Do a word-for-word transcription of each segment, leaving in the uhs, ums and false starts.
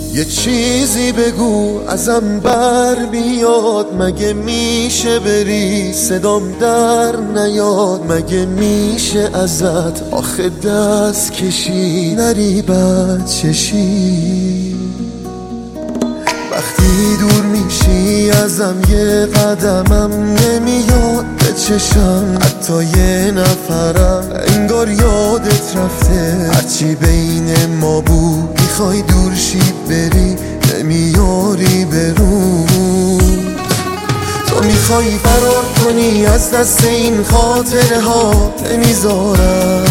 یه چیزی بگو ازم بر بیاد، مگه میشه بری صدام در نیاد؟ مگه میشه ازت آخه دست کشی نری بد چشی؟ وقتی دور میشی ازم یه قدمم نمیاد به چشم، حتی یه نفرم انگار یادت رفته. هرچی بین ما بود میخوای دور شی بری، نمیاری برود. تو میخوای فرار کنی از دست این خاطره ها، نمیذارم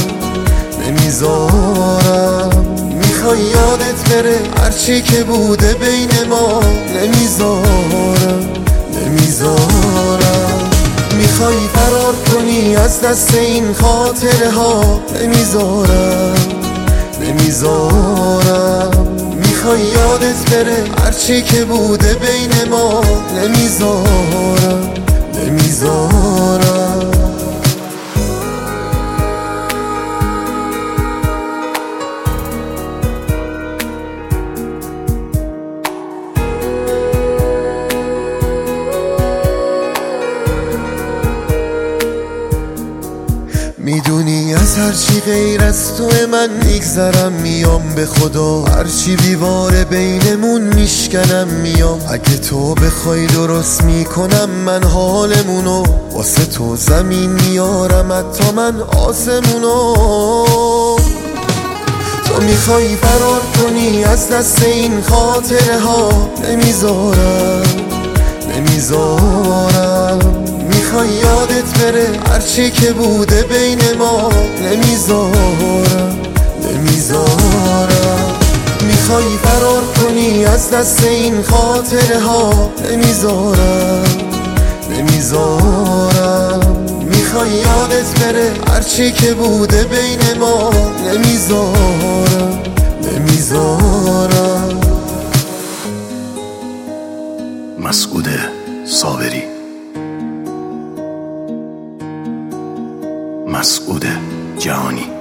نمیذارم. میخوای یادت بره هرچی که بوده بین ما، نمیذارم نمیذارم. میخوای فرار کنی از دست این خاطره ها، نمیذارم نمیذارم. میخوای یادت بره هرچی که بوده بین ما، نمیذارم نمیذارم. میدونی از هرچی غیر از تو من میگذرم، میام به خدا هرچی دیواره بینمون میشکنم میام. اگه تو بخوای درست میکنم من حالمونو، واسه تو زمین میارم حتی من آسمونو. تو میخوای فرار کنی از دست این خاطره ها، نمیذارم نمیذارم. میخوای یادت بره هرچی که بوده بین ما، نمیذارم نمیذارم. میخوای فرار کنی از دست این خاطره ها، نمیذارم نمیذارم. میخوای یادت بره هرچی که بوده بین ما، نمیذارم نمیذارم. مسعود صابری، مسعود جهانی.